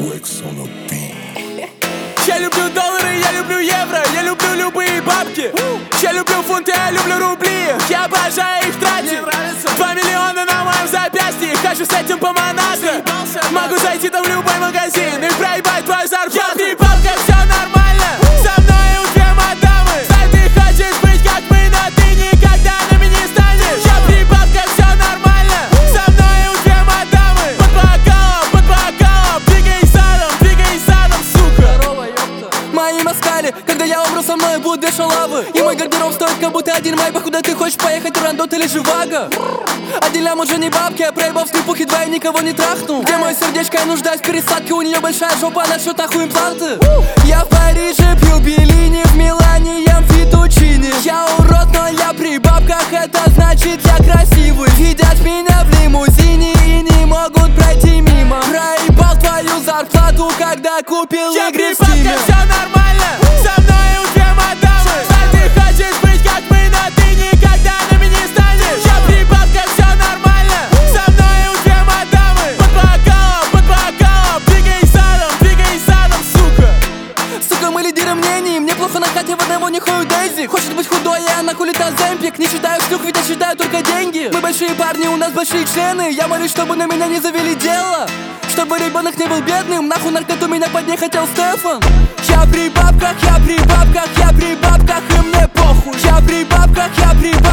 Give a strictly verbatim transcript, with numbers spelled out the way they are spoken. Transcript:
Я люблю доллары, я люблю евро, я люблю любые бабки. Я люблю фунты, я люблю рубли, я обожаю их тратить. Два миллиона на моем запястье, хочу с этим поманаться. Могу зайти там в любой магазин и проебать твою зарплату. Я три бабка, все нормально, со мной у две мадамы. Знай, ты хочешь быть как мы, но ты никогда нами не станешь. Я три бабка, все нормально, со мной у две мадамы. Под бокалом, под бокалом, двигай задом, двигай задом, сука. Мои москали, когда я умру, со мной будут две шалавы. И мой гардероб стоит как будто один майбах. Куда ты хочешь поехать, Турандот или Живаго? Один лям уже не бабки, а проебал в скрипухе, два я никого не трахну. Где мое сердечко, я нуждаюсь в пересадке. У нее большая жопа, она шьет нахуй импланты. Я в Париже пью Беллини, в Милане ем фетучини. Я урод, но я при бабках, это значит я красивый. Видят меня в лимузине и не могут пройти мимо. Проебал твою зарплату, когда купил Я игры при в бабка, Стиме. все нормально, со мной у две мадамы. Знай, ты хочешь быть как мы, но ты никогда нами не станешь. Я при бабка, все нормально, со мной у две мадамы. Под бокалом, под бокалом, двигай задом, двигай задом, сука. Сука, мы лидеры мнений. Мне плохо на хате, в одного не хою Дейзи. Хочет быть худой, и она кулит Оземпик. Не считаю шлюх, ведь я считаю только деньги. Мы большие парни, у нас большие члены. Я молюсь, чтобы на меня не завели дело, чтобы ребенок не был бедным. Нахуй наркоту меня под ней хотел Стефан. Я при бабках, я при бабках, я при бабках, и мне похуй. Я при бабках, я при бабках.